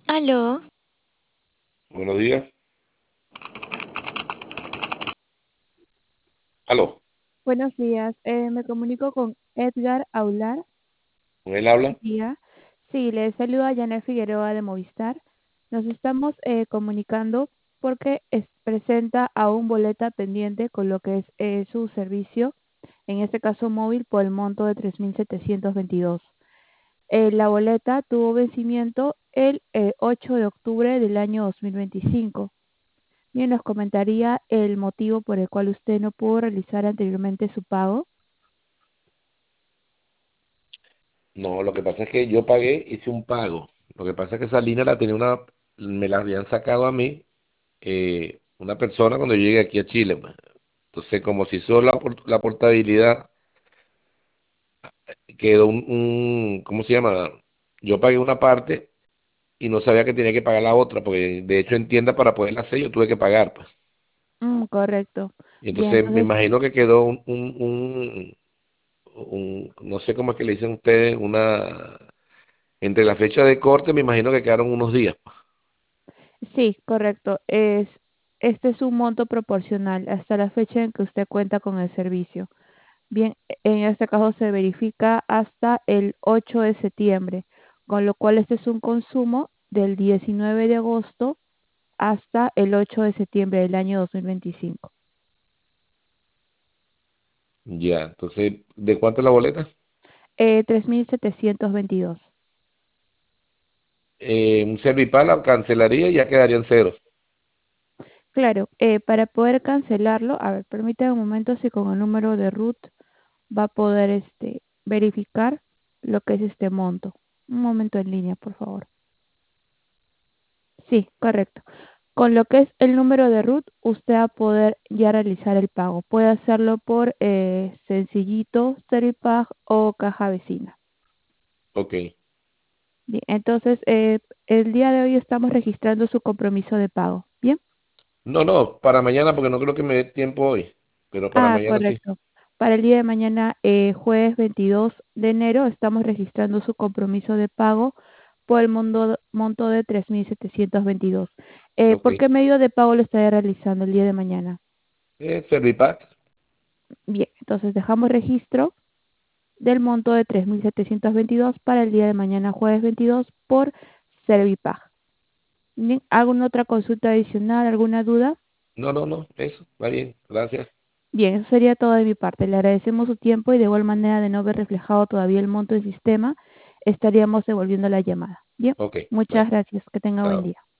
Aló, Buenos días. Aló, Buenos días, me comunico con Edgar Aular. ¿con él habla? Día. Sí, le saluda Janet Figueroa de Movistar. Nos estamos comunicando porque presenta aún boleta pendiente con lo que es su servicio, en este caso móvil, por el monto de 3.722. La boleta tuvo vencimiento el 8 de octubre del año 2025. Bien, nos comentaría el motivo por el cual usted no pudo realizar anteriormente su pago. No, lo que pasa es que yo pagué, hice un pago. Lo que pasa es que esa línea me la habían sacado a mí, una persona cuando yo llegué aquí a Chile, pues. Entonces, como se hizo la portabilidad, quedó ¿cómo se llama? Yo pagué una parte y no sabía que tenía que pagar la otra, porque de hecho en tienda para poderla hacer yo tuve que pagar, pues. Correcto. Y Bien, entonces me entonces, imagino que quedó no sé cómo es que le dicen ustedes, entre la fecha de corte, me imagino que quedaron unos días. sí, correcto. Este es un monto proporcional hasta la fecha en que usted cuenta con el servicio. Bien, en este caso se verifica hasta el 8 de septiembre, con lo cual este es un consumo del 19 de agosto hasta el 8 de septiembre del año 2025. Ya, entonces, ¿de cuánto es la boleta? 3.722. Un Servipal la cancelaría y ya quedaría en cero. Claro, para poder cancelarlo, a ver, permítame un momento si con el número de root va a poder verificar lo que es este monto. Un momento en línea, por favor. Sí, correcto. Con lo que es el número de root, usted va a poder ya realizar el pago. Puede hacerlo por Sencillito, Servipago o Caja Vecina. Ok. Bien, entonces el día de hoy estamos registrando su compromiso de pago. Bien. No, no, para mañana porque no creo que me dé tiempo hoy, pero para Ah, mañana sí. correcto. Para el día de mañana, jueves 22 de enero, estamos registrando su compromiso de pago por el monto de 3.722. Ok. ¿Por qué medio de pago lo estaré realizando el día de mañana? Servipal. Bien, entonces dejamos registro del monto de 3.722 para el día de mañana, jueves 22, por Servipag. Bien, ¿alguna otra consulta adicional, alguna duda? No, no, no, eso, va bien, gracias. Bien, eso sería todo de mi parte. Le agradecemos su tiempo y de igual manera de no haber reflejado todavía el monto del sistema, estaríamos devolviendo la llamada. Bien, Ok, muchas bueno, gracias. Que tenga buen chao. día.